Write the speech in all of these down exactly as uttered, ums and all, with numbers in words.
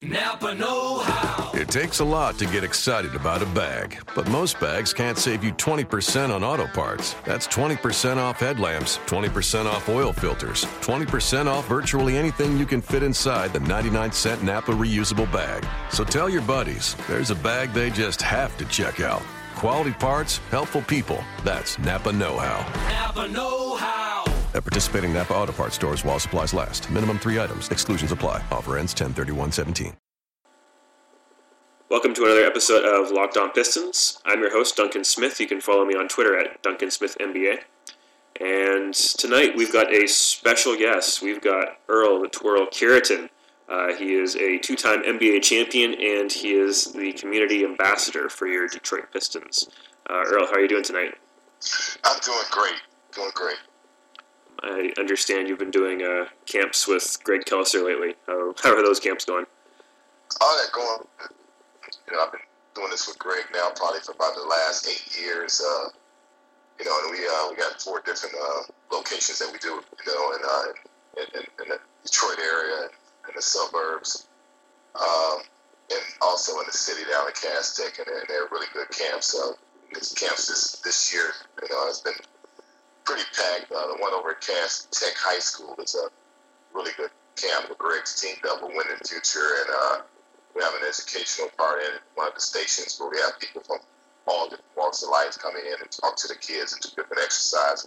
Napa know-how. It takes a lot to get excited about a bag, but most bags can't save you twenty percent on auto parts. That's twenty percent off headlamps, twenty percent off oil filters, twenty percent off virtually anything you can fit inside the ninety-nine cent Napa reusable bag. So tell your buddies, there's a bag they just have to check out. Quality parts, helpful people. That's Napa know-how. Napa know-how. At participating Napa Auto Parts stores while supplies last. Minimum three items. Exclusions apply. Offer ends ten thirty-one seventeen. Welcome to another episode of Locked On Pistons. I'm your host, Duncan Smith. You can follow me on Twitter at Duncan Smith N B A. And tonight we've got a special guest. We've got Earl the Twirl Cureton. Uh, he is a two-time N B A champion, and he is the community ambassador for your Detroit Pistons. Uh, Earl, how are you doing tonight? I'm doing great. Doing great. I understand you've been doing uh, camps with Greg Kelser lately. How, how are those camps going? Oh, they're going. You know, I've been doing this with Greg now probably for about the last eight years. Uh, you know, and we uh, we got four different uh, locations that we do. You know, in, uh, in, in, in the Detroit area, in the suburbs, um, and also in the city down in Castech, and they're, they're really good camps. Uh, these camps this this year, you know, has been pretty packed. Uh, the one over at Castech High School is a really good camp where Greg's team double win in the future, and uh, we have an educational part in one of the stations where we have people from all different walks of life coming in and talk to the kids and do different exercises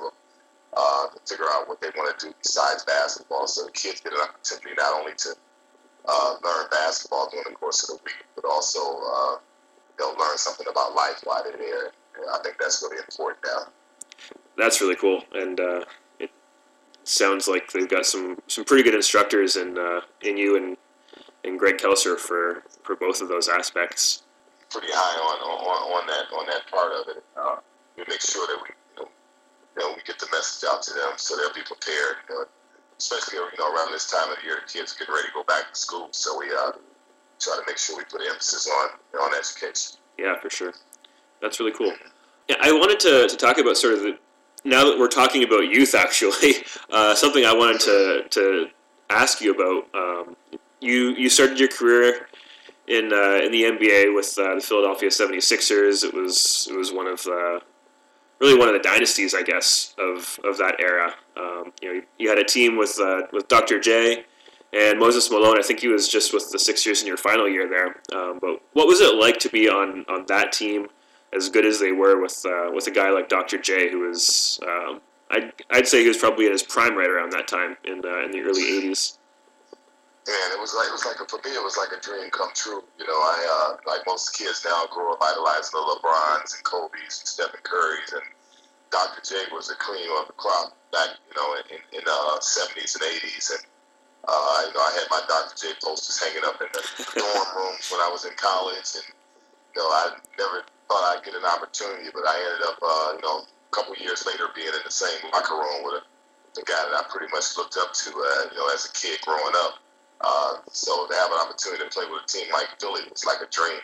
uh, to figure out what they want to do besides basketball. So the kids get an opportunity not only to uh, learn basketball during the course of the week, but also uh, they'll learn something about life while they're there. And I think that's really important now. That's really cool, and uh, it sounds like they've got some, some pretty good instructors in uh, in you and and Greg Kelser for, for both of those aspects. Pretty high on on, on that on that part of it. Uh, we make sure that we you know, you know we get the message out to them so they'll be prepared. You know, especially you know around this time of the year, the kids get ready to go back to school. So we uh, try to make sure we put emphasis on on education. Yeah, for sure. That's really cool. Yeah, I wanted to, to talk about sort of the, now that we're talking about youth, actually, uh, something I wanted to to ask you about. Um, you you started your career in uh, in the N B A with uh, the Philadelphia seventy-sixers. It was it was one of uh, really one of the dynasties, I guess, of, of that era. Um, you know, you had a team with uh, with Doctor J and Moses Malone. I think he was just with the Sixers in your final year there. Um, but what was it like to be on, on that team, as good as they were, with uh, with a guy like Doctor J, who was, um, I'd, I'd say he was probably in his prime right around that time in uh, in the early eighties. And it was like it was like a, for me, it was like a dream come true. You know, I uh, like most kids now grow up idolizing the LeBrons and Kobe's and Stephen Curry's, and Doctor J was the cream of the crop back, you know, in in the uh, seventies and eighties. And uh, you know, I had my Doctor J posters hanging up in the dorm rooms when I was in college, and you know, I never thought I'd get an opportunity, but I ended up, uh, you know, a couple years later being in the same locker room with a, the guy that I pretty much looked up to, uh, you know, as a kid growing up. Uh, so to have an opportunity to play with a team like Philly was like a dream.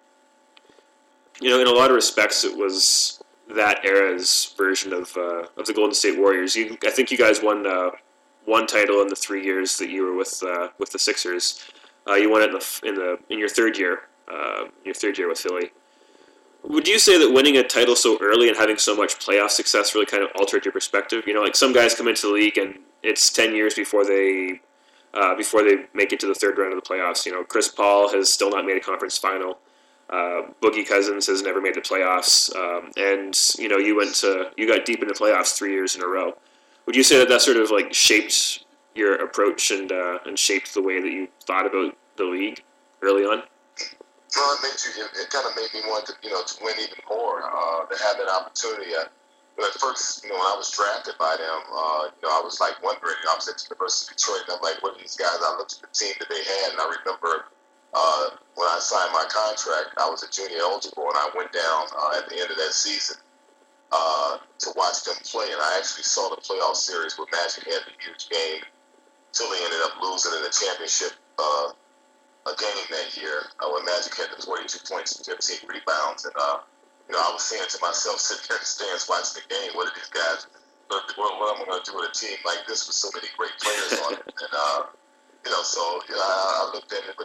You know, in a lot of respects, it was that era's version of uh, of the Golden State Warriors. You, I think you guys won uh, one title in the three years that you were with uh, with the Sixers. Uh, you won it in the in the in your third year, uh, your third year with Philly. Would you say that winning a title so early and having so much playoff success really kind of altered your perspective? You know, like some guys come into the league and it's ten years before they uh, before they make it to the third round of the playoffs. You know, Chris Paul has still not made a conference final. Uh, Boogie Cousins has never made the playoffs, um, and you know, you went to you got deep into the playoffs three years in a row. Would you say that that sort of like shaped your approach and uh, and shaped the way that you thought about the league early on? Well, it made you. It, it kind of made me want to, you know, to win even more. Uh, to have that opportunity. Uh, but at first, you know, when I was drafted by them, uh, you know, I was like wondering. I was at the University of Detroit, and I'm like, what are these guys? I looked at the team that they had, and I remember uh, when I signed my contract, I was a junior eligible, and I went down uh, at the end of that season uh, to watch them play, and I actually saw the playoff series where Magic had a huge game. Philly ended up losing in the championship. Uh, a game that year uh, when Magic had the forty-two points and fifteen rebounds. And, uh, you know, I was saying to myself, sitting there in the stands watching the game, what are these guys, what, what am I going to do with a team like this with so many great players on it? And, uh, you know, so you know, I, I looked at it, but then, you know,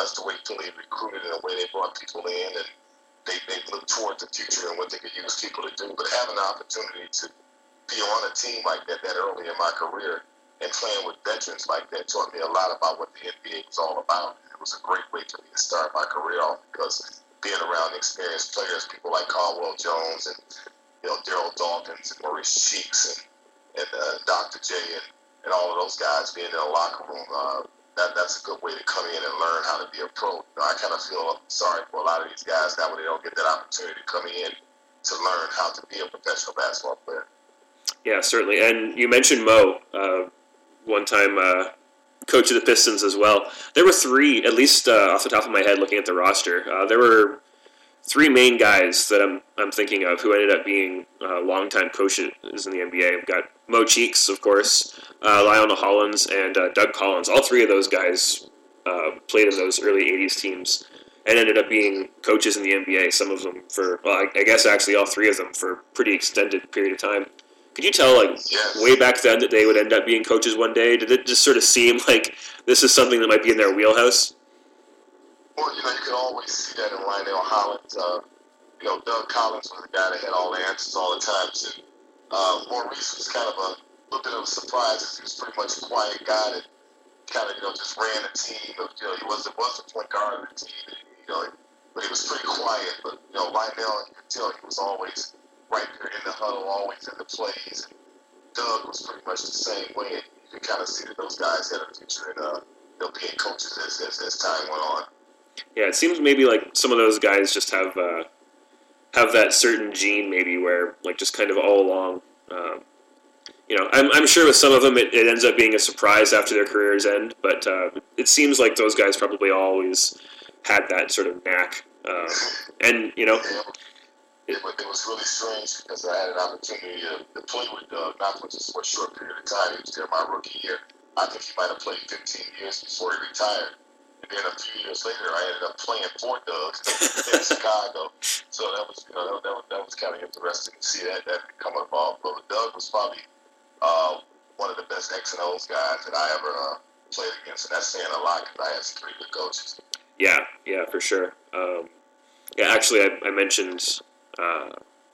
that's the way Philly recruited and the way they brought people in, and they, they looked toward the future and what they could use people to do. But having the opportunity to be on a team like that that early in my career and playing with veterans like that taught me a lot about what the N B A was all about. It was a great way for me to start my career off because being around experienced players, people like Caldwell Jones and you know Daryl Dawkins and Maurice Cheeks and, and uh, Doctor J and, and all of those guys being in the locker room, uh, that that's a good way to come in and learn how to be a pro. You know, I kind of feel sorry for a lot of these guys now when they don't get that opportunity to come in to learn how to be a professional basketball player. Yeah, certainly. And you mentioned Mo, uh, one time uh, coach of the Pistons as well. There were three, at least uh, off the top of my head, looking at the roster. Uh, there were three main guys that I'm I'm thinking of who ended up being uh, longtime coaches in the N B A. We've got Mo Cheeks, of course, uh, Lionel Hollins, and uh, Doug Collins. All three of those guys uh, played in those early eighties teams and ended up being coaches in the N B A, some of them for, well, I, I guess actually all three of them for a pretty extended period of time. Could you tell, like, Yes. way back then that they would end up being coaches one day? Did it just sort of seem like this is something that might be in their wheelhouse? Well, you know, you can always see that in Lionel Hollins. Uh, you know, Doug Collins was the guy that had all the answers all the time, too. Uh, Maurice was kind of a little bit of a surprise because he was pretty much a quiet guy that kind of, you know, just ran the team. You know, he was, was the point guard of the team, you know, but he was pretty quiet. But, you know, Lionel, you could tell he was always right there in the huddle, always in the plays. And Doug was pretty much the same way. And you could kind of see that those guys had a future in uh, you know, being coaches as, as, as time went on. Yeah, it seems maybe like some of those guys just have uh, have that certain gene maybe where, like, just kind of all along, um, you know, I'm, I'm sure with some of them it, it ends up being a surprise after their careers end, but uh, it seems like those guys probably always had that sort of knack. Uh, and, you know... Yeah. It, it was really strange because I had an opportunity to, to play with Doug, not for just for a short period of time. He was there my rookie year. I think he might have played fifteen years before he retired. And then a few years later, I ended up playing for Doug in Chicago. So that was, you know, that, that, was, that was kind of interesting to see that, that come about. But Doug was probably uh, one of the best X and O's guys that I ever uh, played against. And that's saying a lot because I had some pretty good coaches. Yeah, yeah, for sure. Um, yeah, actually, I, I mentioned... Uh,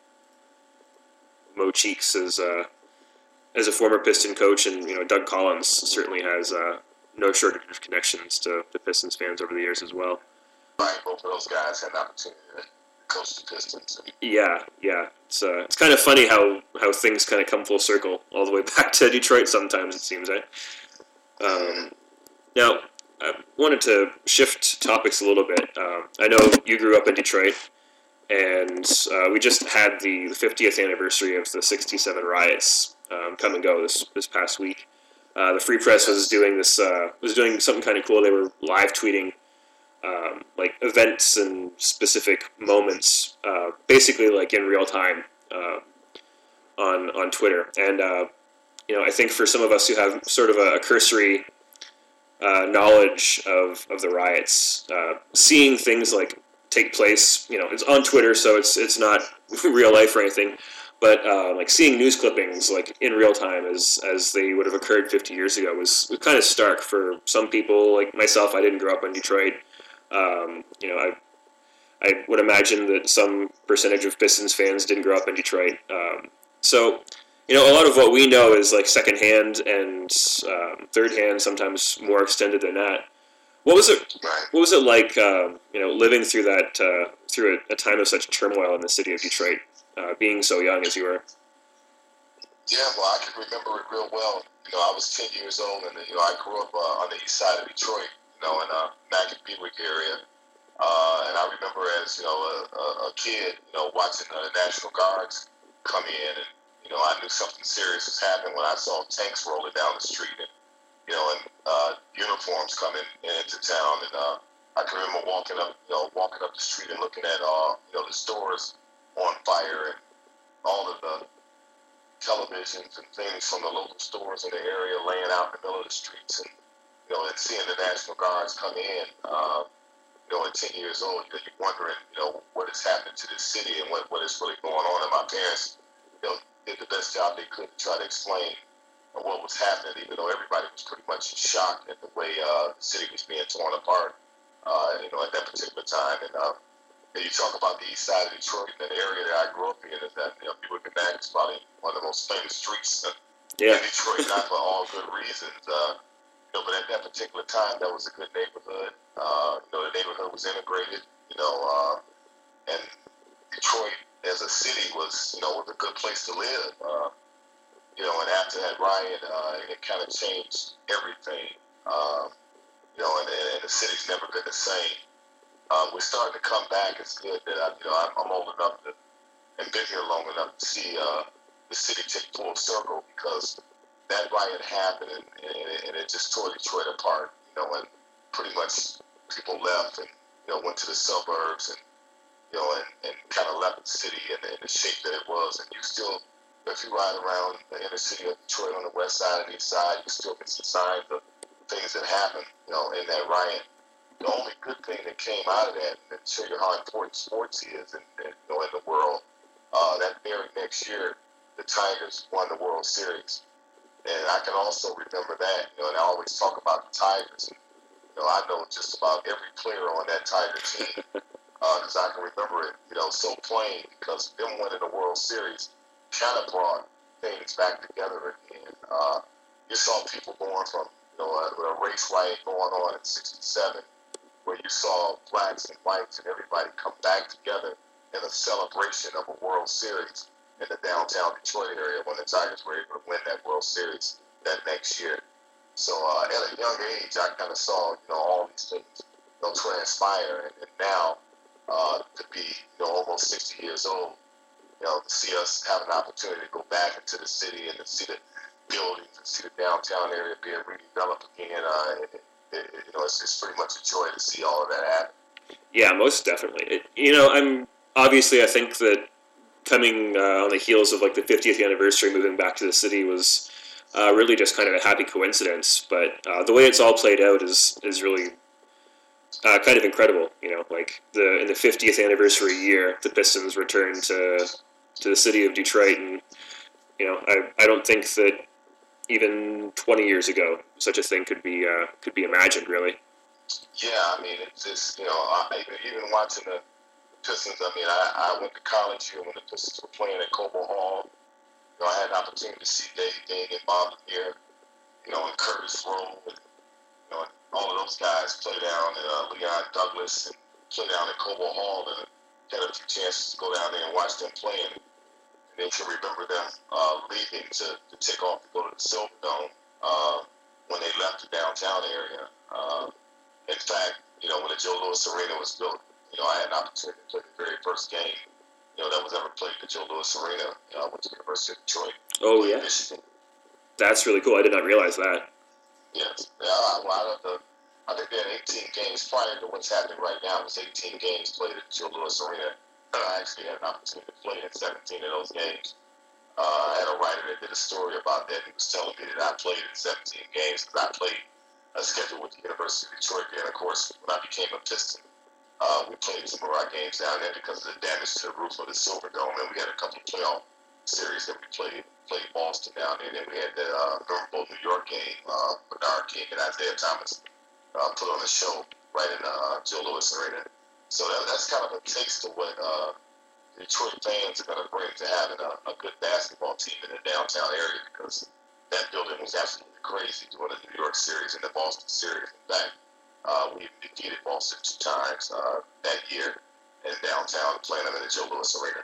Mo Cheeks as uh, as a former Piston coach, and you know Doug Collins certainly has uh, no shortage of connections to the Pistons fans over the years as well. Right, both of those guys had an opportunity to coach the Pistons. Yeah, yeah, it's uh, it's kind of funny how, how things kind of come full circle all the way back to Detroit. Sometimes it seems, eh? Um, now, I wanted to shift topics a little bit. Um, I know you grew up in Detroit. And uh, we just had the fiftieth anniversary of the sixty-seven riots um, come and go this this past week. Uh, the Free Press was doing this uh, was doing something kind of cool. They were live tweeting um, like events and specific moments, uh, basically like in real time uh, on on Twitter. And uh, you know, I think for some of us who have sort of a, a cursory uh, knowledge of of the riots, uh, seeing things like take place, you know, it's on Twitter, so it's it's not real life or anything, but uh, like seeing news clippings like in real time as as they would have occurred fifty years ago was, was kind of stark for some people. Like myself, I didn't grow up in Detroit. Um, you know, I I would imagine that some percentage of Pistons fans didn't grow up in Detroit. Um, so, you know, a lot of what we know is like secondhand and um, third hand, sometimes more extended than that. What was it? What was it like? Uh, you know, living through that uh, through a, a time of such turmoil in the city of Detroit, uh, being so young as you were. Yeah, well, I can remember it real well. You know, I was ten years old, and you know, I grew up uh, on the east side of Detroit. You know, in uh, Mack and Beawick area, uh, and I remember as you know a, a, a kid, you know, watching uh, the National Guards come in, and you know, I knew something serious was happening when I saw tanks rolling down the street, and you know, and uh, uniforms coming into town, and uh, I can remember walking up, you know, walking up the street and looking at, uh, you know, the stores on fire and all of the televisions and things from the local stores in the area laying out in the middle of the streets, and you know, and seeing the National Guards come in, uh, you know, at ten years old, you're wondering, you know, what has happened to this city and what, what is really going on. And my parents, you know, did the best job they could to try to explain what was happening, even though everybody was pretty much in shock at the way uh, the city was being torn apart. uh, you know, at that particular time. And, uh, and you talk about the east side of Detroit, and the area that I grew up in is that, you know, Buick and Mac is probably one of the most famous streets uh, Yeah. in Detroit, not for all good reasons. Uh, you know, but at that particular time, that was a good neighborhood. Uh, you know, the neighborhood was integrated, you know, uh, and Detroit as a city was, you know, was a good place to live. Uh, you know, and after that riot, uh, it kind of changed everything. Uh, you know, and, and the city's never been the same. Uh, we're starting to come back. It's good that I, you know, I'm, I'm old enough to and been here long enough to see uh, the city take full circle, because that riot happened and, and, and it just tore Detroit apart. You know, and pretty much people left and, you know, went to the suburbs and, you know, and, and kind of left the city in, in the shape that it was. And you still, if you ride around the inner city of Detroit on the west side and east side, you still can see signs of things that happened, you know, in that riot. The only good thing that came out of that, and show you how important sports is in, in, you know, in the world, uh, that very next year, the Tigers won the World Series. And I can also remember that, you know, and I always talk about the Tigers. And, you know, I know just about every player on that Tiger team, because uh, I can remember it, you know, so plain, because them winning the World Series kind of brought things back together again. Uh, you saw people going from, you know, a, a race riot going on in sixty-seven, where you saw blacks and whites and everybody come back together in a celebration of a World Series in the downtown Detroit area when the Tigers were able to win that World Series that next year. So uh, at a young age, I kind of saw, you know, all these things, you know, transpire. And, and now uh, to be, you know, almost sixty years old, you know, to see us have an opportunity to go back into the city and to see the buildings and see the downtown area being redeveloped again, uh, it, it, you know, it's, it's pretty much a joy to see all of that happen. Yeah, most definitely. It, you know, I'm obviously I think that coming uh, on the heels of like the fiftieth anniversary, moving back to the city was uh, really just kind of a happy coincidence. But uh, the way it's all played out is is really uh, kind of incredible. You know, like the in the fiftieth anniversary year, the Pistons returned to to the city of Detroit, and you know, I I don't think that even twenty years ago such a thing could be uh, could be imagined, really. Yeah, I mean, it's just, you know, I, even watching the Pistons, I mean, I, I went to college here when the Pistons were playing at Cobo Hall. You know, I had an opportunity to see Dave Ding and Bob here, you know, and Curtis Rowe, and, you know, and all of those guys play down at uh, Leon Douglas and play down at Cobo Hall, and had a few chances to go down there and watch them play. And they can remember them uh, leaving to, to take off to go to the Silverdome uh, when they left the downtown area. Uh, in fact, you know, when the Joe Louis Arena was built, you know, I had an opportunity to play the very first game, you know, that was ever played at the Joe Louis Arena. You know, I went to the University of Detroit. Oh, yeah. Michigan. That's really cool. I did not realize that. Yes. Yeah, well, out of the, I think they had eighteen games prior to what's happening right now. It was eighteen games played at the Joe Louis Arena. I actually had an opportunity to play in seventeen of those games. Uh, I had a writer that did a story about that. He was telling me that I played in seventeen games because I played a schedule with the University of Detroit. And, of course, when I became a Piston, uh, we played some of our games down there because of the damage to the roof of the Silverdome. And we had a couple of playoff series that we played. Played Boston down there. And then we had the uh, Norfolk, New York game. Uh, Bernard King and Isaiah Thomas uh, put on a show right in the uh, Joe Louis Arena. So that, that's kind of a taste of what uh, Detroit fans are going to bring to having a, a good basketball team in the downtown area, because that building was absolutely crazy during the New York series and the Boston series. In fact, uh, we defeated Boston two times uh, that year in downtown, playing them in the Joe Louis Arena.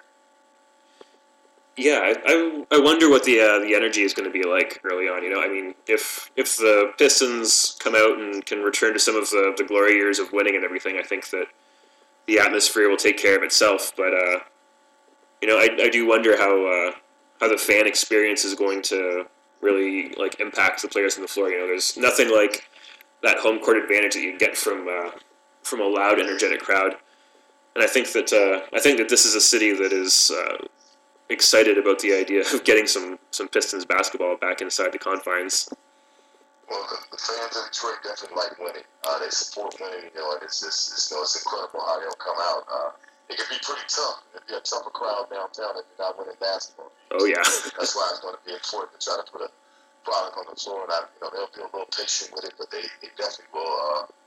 Yeah, I, I, I wonder what the uh, the energy is going to be like early on. You know, I mean, if if the Pistons come out and can return to some of the, the glory years of winning and everything, I think that the atmosphere will take care of itself. But uh, you know, I, I do wonder how uh, how the fan experience is going to really like impact the players on the floor. You know, there's nothing like that home court advantage that you get from uh, from a loud, energetic crowd. And I think that uh, I think that this is a city that is uh, excited about the idea of getting some, some Pistons basketball back inside the confines. Well, the, the fans of Detroit definitely like winning. Uh, they support winning, you know, and it's just, it's, you know, it's incredible how they'll come out. Uh, it can be pretty tough. It can be a tougher crowd downtown if you're not winning basketball. Oh, yeah. That's why it's going to be important to try to put a product on the floor. And I, you know, they'll be a little patient with it, but they, they definitely will uh,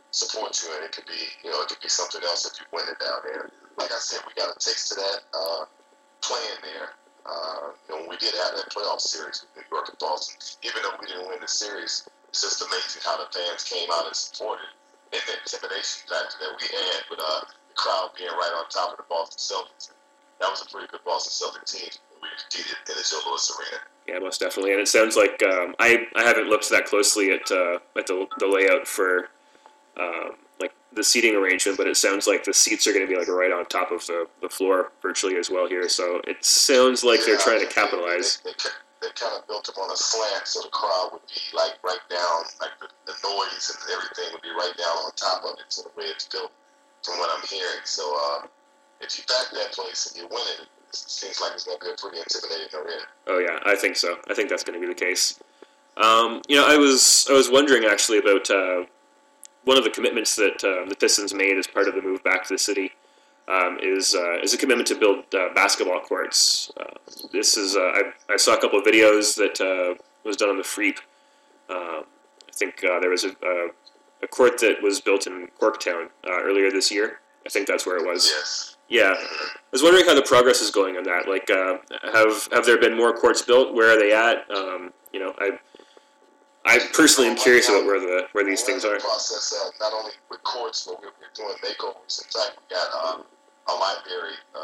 support you, and it could be, you know, it could be something else if you win it down there. Like I said, we got a taste of that uh, playing there. Uh, you know, when we did have that playoff series with New York and Boston, even though we didn't win the series, it's just amazing how the fans came out and supported, and the intimidation factor that we had with uh, the crowd being right on top of the Boston Celtics. That was a pretty good Boston Celtics team. We competed in the Joe Louis Arena. Yeah, most definitely. And it sounds like um, I I haven't looked that closely at uh, at the, the layout for um, like the seating arrangement, but it sounds like the seats are going to be like right on top of the, the floor virtually as well here. So it sounds like Yeah, they're trying to they- capitalize. They, they, they, they kind of built them on a slant, so the crowd would be like right down, like the, the noise and everything would be right down on top of it. So the way it's built, from what I'm hearing. So uh, if you back that place and you win it, it seems like it's going to be a pretty intimidating arena. Oh yeah, I think so. I think that's going to be the case. Um, you know, I was I was wondering actually about uh, one of the commitments that uh, the Pistons made as part of the move back to the city. Um, is uh, is a commitment to build uh, basketball courts. Uh, this is uh, I, I saw a couple of videos that uh, was done on the Freep. Uh, I think uh, there was a, a, a court that was built in Corktown uh, earlier this year. I think that's where it was. Yes. Yeah, I was wondering how the progress is going on that. Like, uh, have have there been more courts built? Where are they at? Um, you know, I I personally am curious about where the where these We're things in are. the process, uh, not only with courts, but we're, we're doing makeovers. In fact, we got um, a library uh,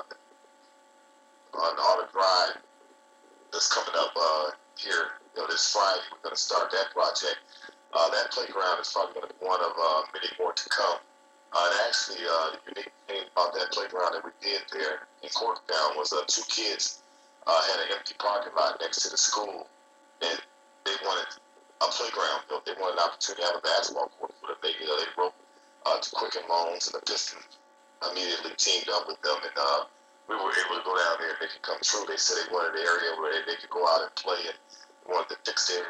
on Auto Drive that's coming up uh, here. You know, this Friday, we're going to start that project. Uh, that playground is probably going to be one of uh, many more to come. Uh, and actually, uh, the unique thing about that playground that we did there in Corktown was uh, two kids uh, had an empty parking lot next to the school, and they wanted a playground built. They wanted an opportunity to have a basketball court for them. They, you know, they wrote uh, to Quicken Loans, and the Pistons immediately teamed up with them, and uh, we were able to go down there and make it come true. They said they wanted an area where they, they could go out and play, and wanted to fix their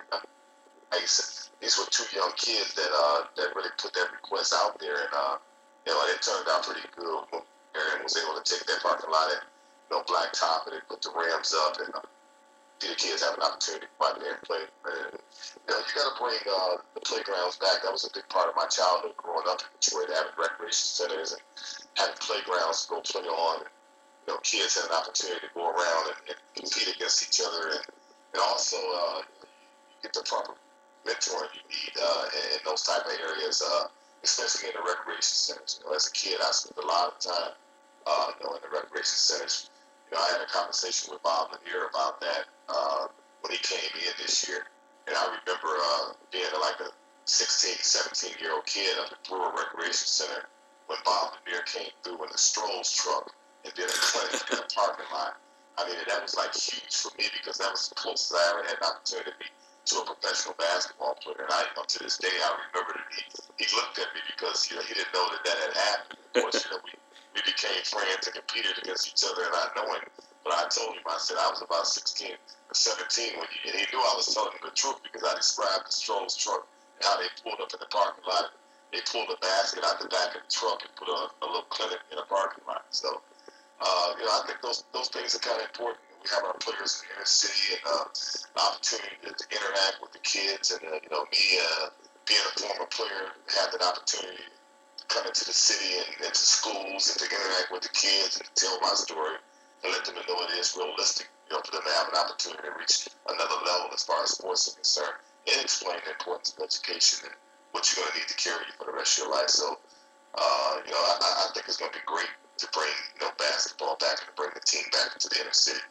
ice. And these were two young kids that uh, that really put that request out there, and uh, you know, it turned out pretty good. Aaron was able to take that parking lot and, you know, blacktop it and put the rims up, and uh, the kids have an opportunity to go out there and play. And, you know, you got to bring uh, the playgrounds back. That was a big part of my childhood growing up in Detroit, having recreation centers and having playgrounds to go play on. And, you know, kids had an opportunity to go around and, and compete against each other, and, and also uh, you get the proper mentoring you need uh, in, in those type of areas, uh, especially in the recreation centers. You know, as a kid, I spent a lot of time, uh, you know, in the recreation centers. You know, I had a conversation with Bob Lanier about that uh, when he came in this year, and I remember uh, being like a sixteen, seventeen-year-old kid up at Brewer Recreation Center when Bob Lanier came through in the Strolls truck and did a clinic in the parking lot. I mean, that was like huge for me because that was the closest I ever had an opportunity to be to a professional basketball player. And I, you know, to this day, I remember that he, he looked at me because, you know, he didn't know that that had happened. Of course, you know, we, we became friends and competed against each other, and I know him. But I told him, I said I was about sixteen or seventeen when he, and he knew I was telling him the truth because I described the Strolls truck and how they pulled up in the parking lot. They pulled a basket out the back of the truck and put a, a little clinic in the parking lot. So, uh, you know, I think those those things are kind of important. We have our players in the inner city and uh, the opportunity to, to interact with the kids. And, uh, you know, me uh, being a former player, had that opportunity to come into the city and into schools and to interact with the kids and to tell my story and let them know it is realistic, you know, for them to have an opportunity to reach another level as far as sports are concerned, and explain the importance of education and what you're going to need to carry for the rest of your life. So, uh, you know, I, I think it's going to be great to bring, you know, basketball back and to bring the team back into the inner city.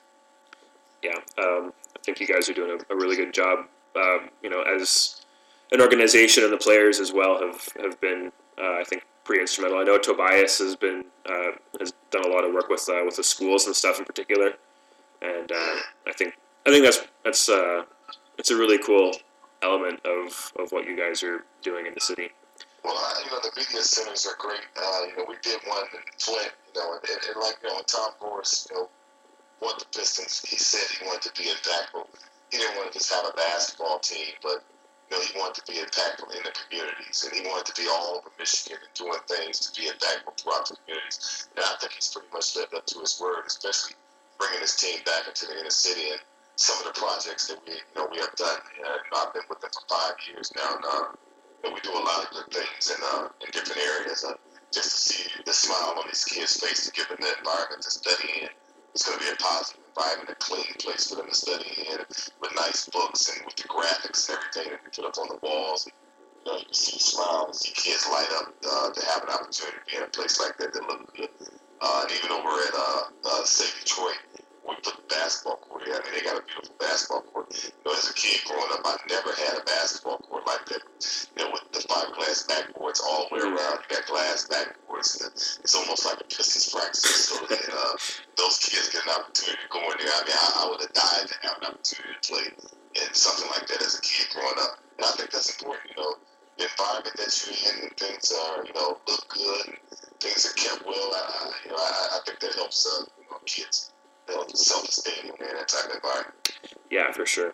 Yeah, um, I think you guys are doing a, a really good job. Um, you know, as an organization, and the players as well have have been, uh, I think, pretty instrumental. I know Tobias has been uh, has done a lot of work with uh, with the schools and stuff in particular, and uh, I think I think that's that's uh, it's a really cool element of, of what you guys are doing in the city. Well, uh, you know, the media centers are great. Uh, you know, we did one in Flint, you know, and, and like, you know, when Tom Morris, you know, want the Pistons, he said he wanted to be impactful. He didn't want to just have a basketball team, but, you know, he wanted to be impactful in the communities, and he wanted to be all over Michigan and doing things to be impactful throughout the communities. And I think he's pretty much lived up to his word, especially bringing his team back into the inner city and some of the projects that we, you know, we have done. You know, I've been with them for five years now, and, uh, you And we do a lot of good things in uh, in different areas. Uh, just to see the smile on these kids' face, to give them the environment to study in. It's going to be a positive environment, a clean place for them to study in, with nice books and with the graphics and everything that we put up on the walls. You know, you can see smiles, see kids light up uh, to have an opportunity to be in a place like that that look good. Uh, and even over at uh, uh, State Detroit, we put the basketball court here. I mean, they got a beautiful basketball court. You know, as a kid growing up, I never had a basketball court like that. You know, with the fiberglass backboards all the way around. You got glass backboards. And it's almost like a Pistons practice facility. And uh, those kids get an opportunity to go in there. I mean, I, I would have died to have an opportunity to play in something like that as a kid growing up. And I think that's important, you know. The environment that you're in, and things are, you know, look good, and things are kept well. I, you know, I, I think that helps uh, you know, kids. You know, self-esteem in that type of environment. Yeah, for sure.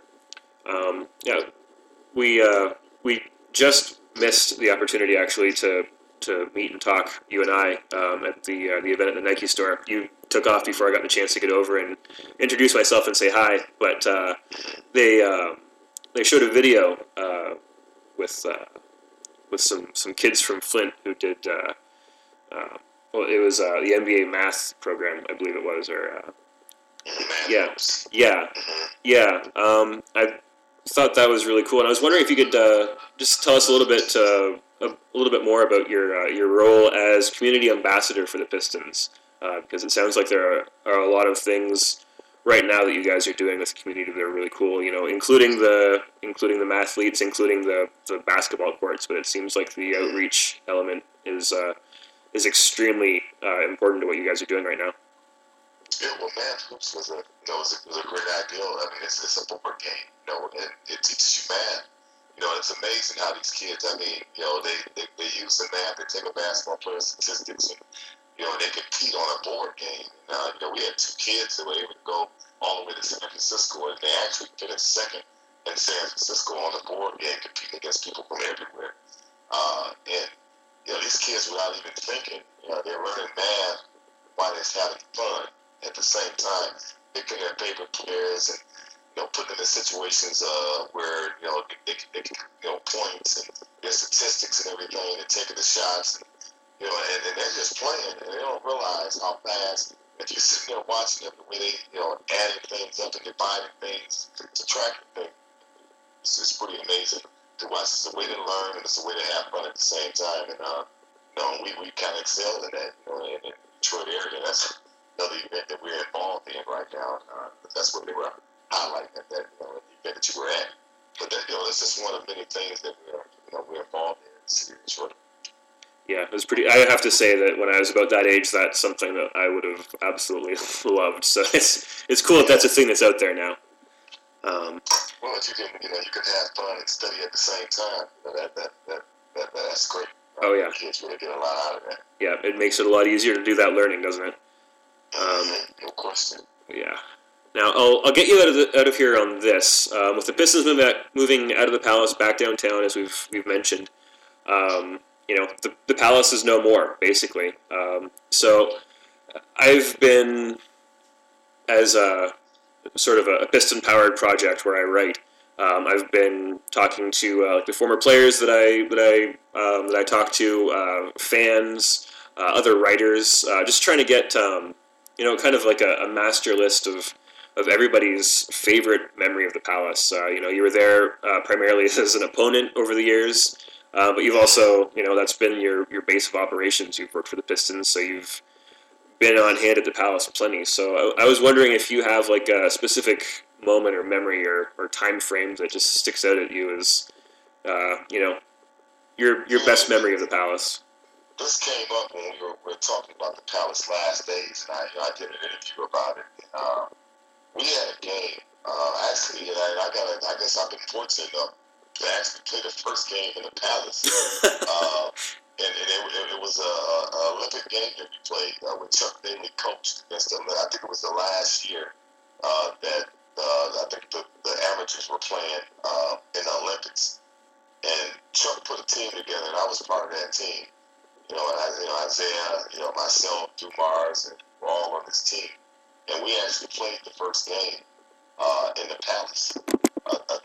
Um, yeah, we uh, we just missed the opportunity actually to to meet and talk, you and I, um, at the uh, the event at the Nike store. You took off before I got the chance to get over and introduce myself and say hi. But uh, they uh, they showed a video uh, with uh, with some, some kids from Flint who did. Uh, uh, well, it was uh, the N B A math program, I believe it was, or. Uh, Yeah, yeah, yeah. Um, I thought that was really cool, and I was wondering if you could uh, just tell us a little bit, uh, a, a little bit more about your uh, your role as community ambassador for the Pistons, uh, because it sounds like there are, are a lot of things right now that you guys are doing with the community that are really cool. You know, including the including the mathletes, including the, the basketball courts. But it seems like the outreach element is uh, is extremely uh, important to what you guys are doing right now. Yeah, well, math hoops was a, you know, was a, was a great idea. I mean, it's, it's a board game, you know, and it teaches you math. You know, it's amazing how these kids, I mean, you know, they, they, they use the math, they take a basketball player's statistics, and, you know, they compete on a board game. And, uh, you know, we had two kids that were able to go all the way to San Francisco, and they actually finished second in San Francisco on the board game, competing against people from everywhere. Uh, and, you know, these kids, without even thinking, you know, they're learning math while they're having fun. At the same time, picking their favorite players and, you know, putting them in situations uh, where, you know, they, they, you know, points and their statistics and everything, and taking the shots, and, you know, and, and they're just playing, and they don't realize how fast, if you're sitting there watching them, the way they, you know, adding things up and dividing things, subtracting things, it's, it's pretty amazing to watch. It's a way to learn, and it's a way to have fun at the same time, and, uh, you know, we, we kind of excel in that, you know, in the Detroit area. That's another event that we're involved in right now. Uh, that's what they were highlighting at that, you know, event that you were at. But that, you know, it's just one of many things that we're, you know, we're involved in in the city of Detroit. Yeah, it was pretty. I have to say that when I was about that age, that's something that I would have absolutely loved. So it's it's cool that that's a thing that's out there now. Um, well, if you can, you know, you can have fun and study at the same time. You know, that, that, that, that that's great. Uh, oh yeah, kids really get a lot out of that. Yeah, it makes it a lot easier to do that learning, doesn't it? Um, no question. Yeah. Now I'll I'll get you out of the, out of here on this. Um, with the Pistons moving out, moving out of the Palace back downtown, as we've we've mentioned, um, you know the the Palace is no more basically. Um, so I've been as a sort of a Piston powered project where I write. Um, I've been talking to uh, like the former players that I that I um, that I talk to, uh, fans, uh, other writers, uh, just trying to get. Um, You know, kind of like a, a master list of, of everybody's favorite memory of the Palace. Uh, you know, you were there uh, primarily as an opponent over the years, uh, but you've also, you know, that's been your, your base of operations. You've worked for the Pistons, so you've been on hand at the Palace plenty. So I, I was wondering if you have like a specific moment or memory or, or time frame that just sticks out at you as, uh, you know, your your best memory of the Palace. This came up when we were, we were talking about the Palace last days, and I, you know, I did an interview about it. And, uh, we had a game, uh, actually, and I, I got, a, I guess I've been fortunate enough to actually play the first game in the Palace. uh, and and it, it, it was an Olympic game that we played uh, with Chuck Daly coached against them. I think it was the last year uh, that uh, I think the, the amateurs were playing uh, in the Olympics. And Chuck put a team together, and I was part of that team. You know, and I, you know, Isaiah, you know, myself, Dumars, and we're all on this team. And we actually played the first game uh, in the Palace uh,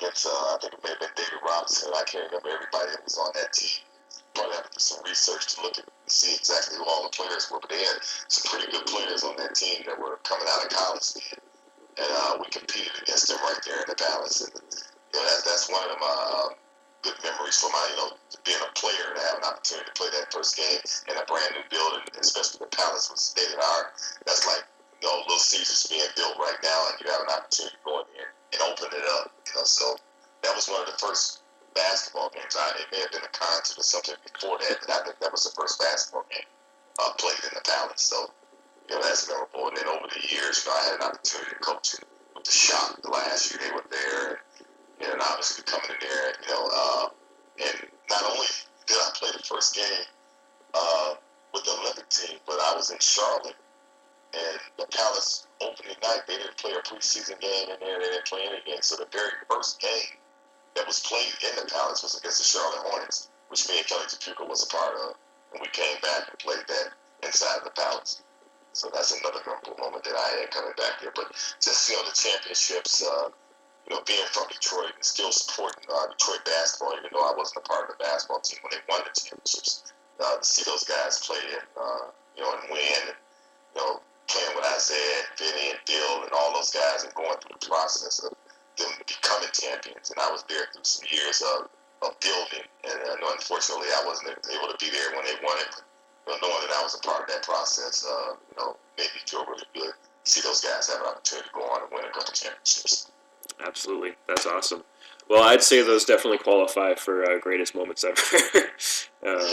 against, uh, I think it may have been David Robinson. I can't remember everybody that was on that team. Probably have to do some research to look at and see exactly who all the players were. But they had some pretty good players on that team that were coming out of college then. And uh, we competed against them right there in the Palace. And you know, that's, that's one of my uh, good memories for my, you know, being a player, to have an opportunity to play that first game in a brand new building, especially the Palace was state of the art. That's like, you know, Little Caesars being built right now, and you have an opportunity to go in there and open it up. You know, so that was one of the first basketball games. I, it may have been a concert or something before that, but I think that was the first basketball game uh, played in the Palace. So, you know, that's memorable. And then over the years, you know, I had an opportunity to coach with the Shock the last year they were there. And, and obviously coming in there, you know, uh, and not only did I play the first game uh, with the Olympic team, but I was in Charlotte. And the Palace opening night, they didn't play a preseason game in there. They didn't play any games. So the very first game that was played in the Palace was against the Charlotte Hornets, which me and Kelly Tapuka was a part of. And we came back and played that inside the Palace. So that's another memorable moment that I had coming back here. But just, you know, the championships, uh, you know, being from Detroit and still supporting uh, Detroit basketball, even though I wasn't a part of the basketball team when they won the championships, uh, to see those guys play and, uh, you know, and win, and, you know, playing with Isaiah and Vinny and Bill and all those guys and going through the process of them becoming champions. And I was there through some years of, of building. And uh, unfortunately, I wasn't able to be there when they won it. But knowing that I was a part of that process, uh, you know, made me feel really good to see those guys have an opportunity to go on and win a couple championships. Absolutely. That's awesome. Well, I'd say those definitely qualify for uh, greatest moments ever. um,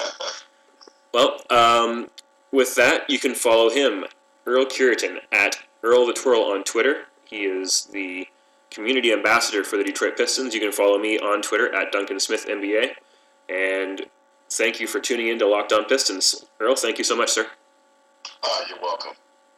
well, um, with that, you can follow him, Earl Cureton, at Earl the Twirl on Twitter. He is the community ambassador for the Detroit Pistons. You can follow me on Twitter at Duncan Smith N B A. And thank you for tuning in to Locked On Pistons. Earl, thank you so much, sir. Uh, you're welcome.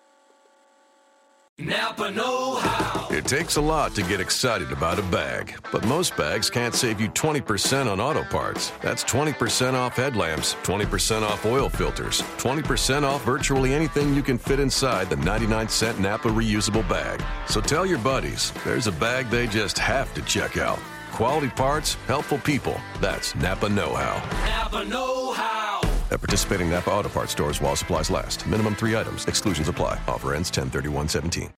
Napa know-how. It takes a lot to get excited about a bag, but most bags can't save you twenty percent on auto parts. That's twenty percent off headlamps, twenty percent off oil filters, twenty percent off virtually anything you can fit inside the ninety-nine cent Napa reusable bag. So tell your buddies, there's a bag they just have to check out. Quality parts, helpful people. That's Napa know-how. Napa know-how. At participating Napa Auto Parts stores while supplies last. Minimum three items. Exclusions apply. Offer ends ten thirty-one seventeen.